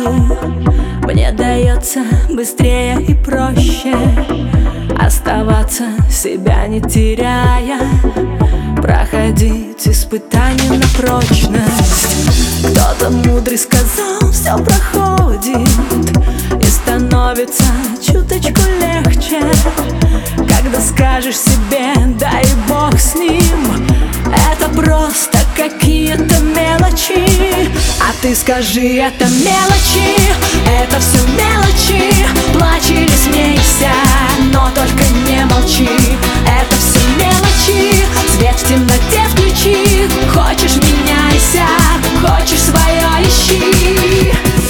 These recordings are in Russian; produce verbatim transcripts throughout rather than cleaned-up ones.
мне дается быстрее и проще оставаться, себя не теряя, проходить испытания на прочность. Кто-то мудрый сказал, все проходит и становится чуточку легче, когда скажешь себе, да и бог с ним, это просто какие-то мелочи. А ты скажи, это мелочи, это все мелочи. Плачь или смейся, но только не молчи. Это все мелочи, свет в темноте включи. Хочешь — меняйся, хочешь — свое ищи.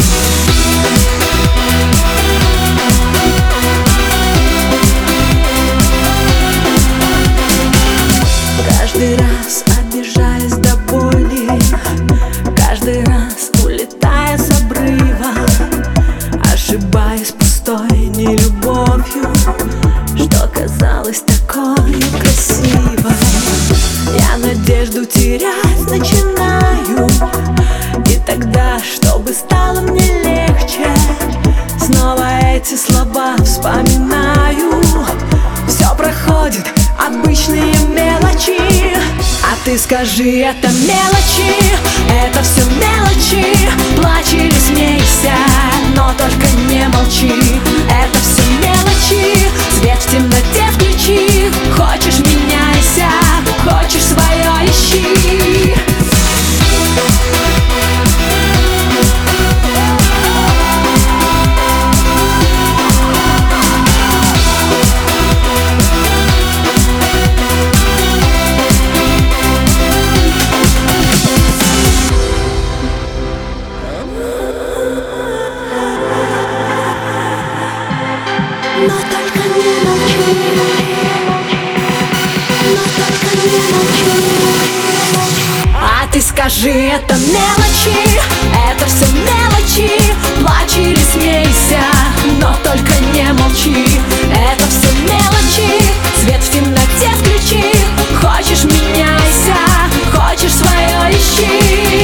Каждый раз обижаясь до боли, каждый раз улетая с обрыва, ошибаясь пустой нелюбовью, что казалось такой красивой. Я надежду терять начинаю, и тогда, чтобы стало мне легче, снова эти слова вспоминаю. Все проходит, обычные мелочи. А ты скажи, это мелочи, это все мелочи. Плачь или смейся, но только не молчи. Это все мелочи, свет в темноте включи. Хочешь — меняйся, хочешь — свое ищи. Но только не молчи, но только не молчи. А ты скажи, это мелочи, это все мелочи. Плачь или смейся, но только не молчи. Это все мелочи, свет в темноте включи. Хочешь — меняйся, хочешь — свое ищи.